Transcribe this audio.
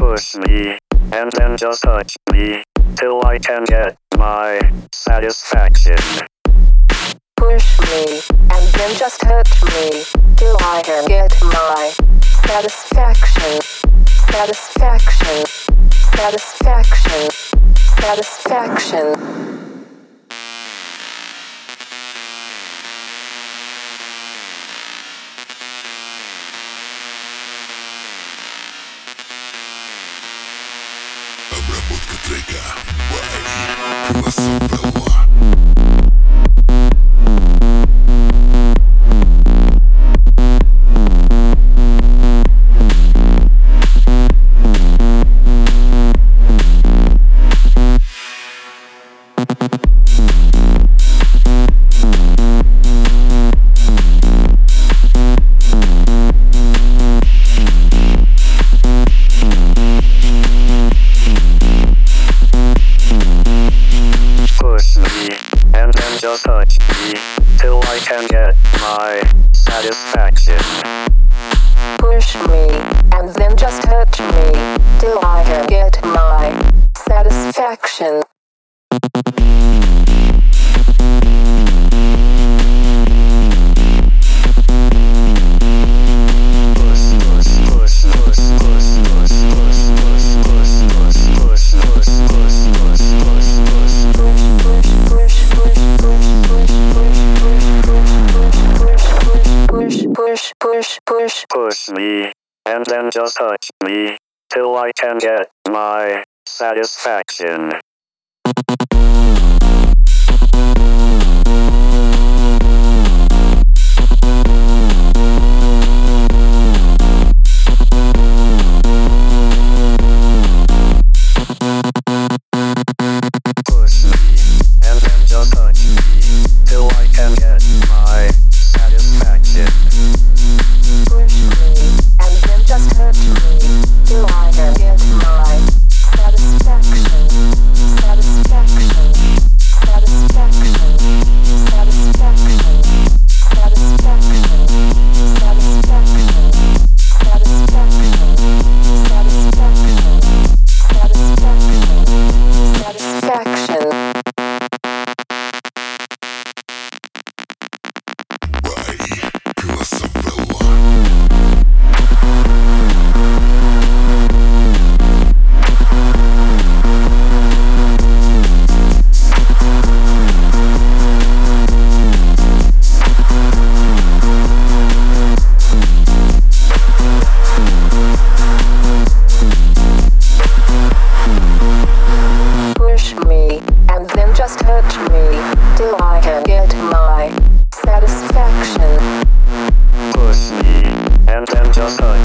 Push me, and then just touch me, till I can get my satisfaction. Push me, and then just touch me, till I can get my satisfaction. Satisfaction. Satisfaction. Satisfaction. Обработка трека by Философелла. Just touch me, till I can get my satisfaction. Push me, and then just touch me, till I can get my satisfaction. Push me, and then just touch me, till I can get my satisfaction. Push me, and then just touch me, till I can get my satisfaction. Push me, and then just touch me, till I can get my satisfaction. Satisfaction. Satisfaction. Satisfaction. Satisfaction. Satisfaction. Satisfaction. Satisfaction. Satisfaction. By Философелла. Push me, and then just touch me, till I can get my satisfaction. Push me, and then just touch